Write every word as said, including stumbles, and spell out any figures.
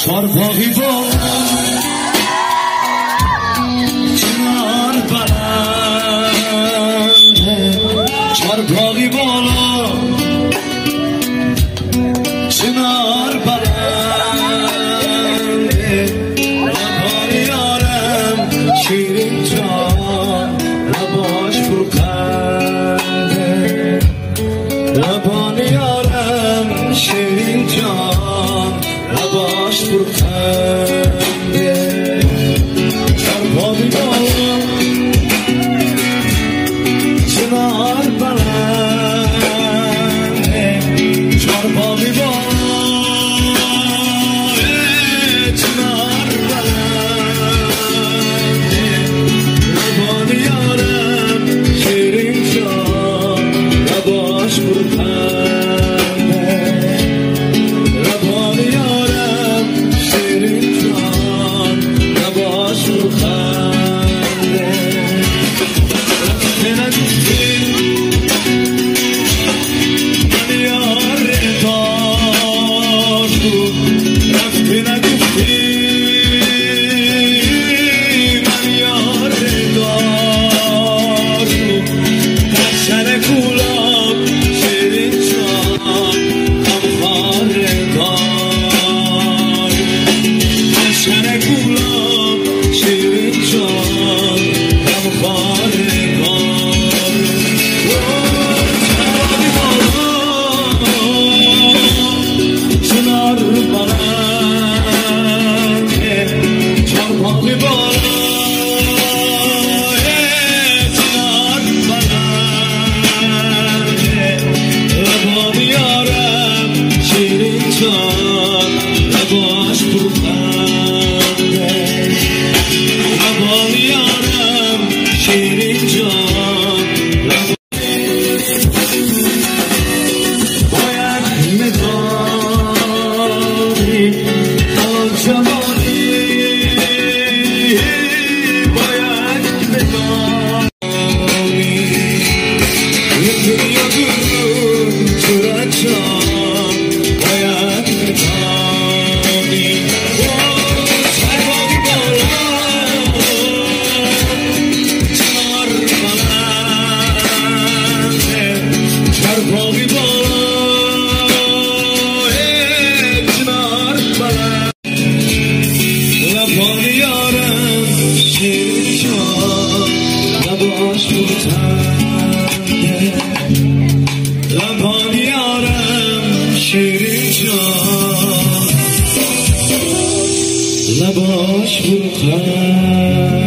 چارپاقی با چنار بلنده چارپاقی بالا چنار بلنده لبان یارم شیرین جان لباش پرخنده لبان یارم شیرین جان لباش پرخنده چارپاقی بالا چنار بلنده چارپاقی بالا چنار بلنده لبان یارم شیرین جان لباش پرخنده لبان یارم شیرین جان لباش پرخنده رفته نگفتی من یار داشتو رفته نگفتی من یار داشتو در سر کولم شیرین جان غمخوار دارو در سر کولم شیرین جان غمخوار چنار بلنده چارپاقی بالا چنار بلنده لبان یارم شیرین جان لباش پرخنده لبان یارم شیرین جان باید مداری جوانی باید بدانی یکی یا دور صورت جان باید بدانی چارپاقی بالا چنار بلنده چارپاقی بالا چنار بلنده لبان یارم شیرین جان لباش پرخنده لبان یارم شیرین جان لباش پرخنده